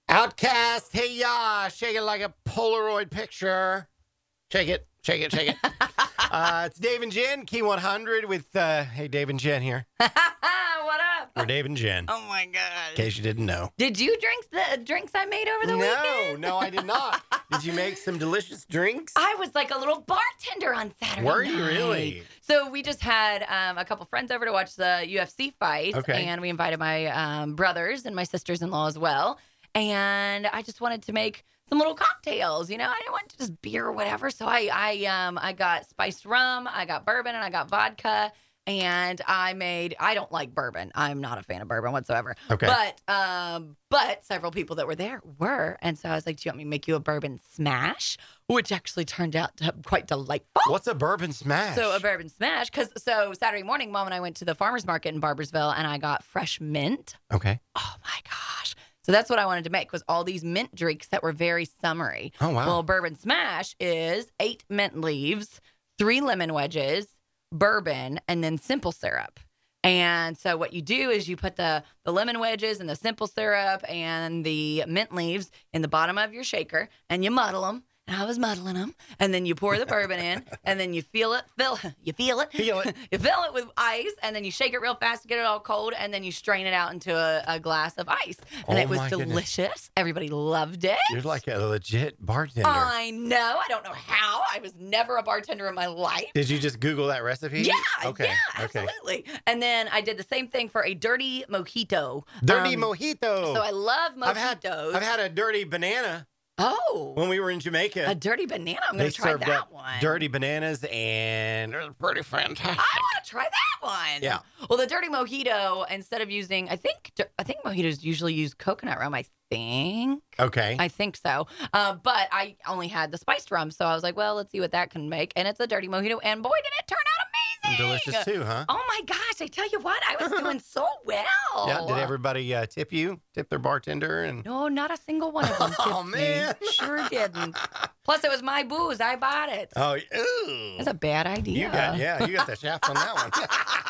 Outcast, hey ya, shake it like a Polaroid picture. Shake it, shake it, shake it. It's Dave and Jen, Key 100 with, hey, Dave and Jen here. What up? We're Dave and Jen, Oh my in god. case you didn't know. Did you drink the drinks I made over the weekend? No, I did not. Did you make some delicious drinks? I was like a little bartender on Saturday Were night. you really? So we just had a couple friends over to watch the UFC fights. Okay. And we invited my brothers and my sisters-in-law as well. And I just wanted to make some little cocktails. You know, I didn't want just beer or whatever. So I got spiced rum, I got bourbon, and I got vodka. And I don't like bourbon. I'm not a fan of bourbon whatsoever. Okay. But several people that were there were. And so I was like, do you want me to make you a bourbon smash? Which actually turned out quite delightful. What's a bourbon smash? So a bourbon smash. So Saturday morning, Mom and I went to the farmer's market in Barboursville and I got fresh mint. Okay. Oh my gosh. So that's what I wanted to make, was all these mint drinks that were very summery. Oh, wow. Well, bourbon smash is 8 mint leaves, 3 lemon wedges, bourbon, and then simple syrup. And so what you do is you put the lemon wedges and the simple syrup and the mint leaves in the bottom of your shaker and you muddle them. And I was muddling them. And then you pour the bourbon in and then you feel it. You fill it with ice and then you shake it real fast to get it all cold. And then you strain it out into a glass of ice. And Oh, it was my goodness. delicious. Everybody loved it. You're like a legit bartender. I know. I don't know how. I was never a bartender in my life. Did you just Google that recipe? Yeah, Okay. yeah, Okay. absolutely. And then I did the same thing for a dirty mojito. Dirty Um, mojito. So I love I've mojitos. had a dirty banana Oh, when we were in Jamaica. a dirty banana. I'm They going to try served that up one. dirty bananas, and it was pretty fantastic. I want to try that one. Yeah. Well, the dirty mojito, instead of using, I think mojitos usually use coconut rum. I think so. But I only had the spiced rum, so I was like, well, let's see what that can make. And it's a dirty mojito, and boy, did it turn out amazing. Delicious too, huh? Oh my gosh! I tell you what, I was doing so well. Yeah. Did everybody tip you? Tip their bartender? And No, not a single one of them. Oh, tipped man. me. Sure didn't. Plus, it was my booze. I bought it. oh, ooh. That's a bad idea. You got the shaft on that one.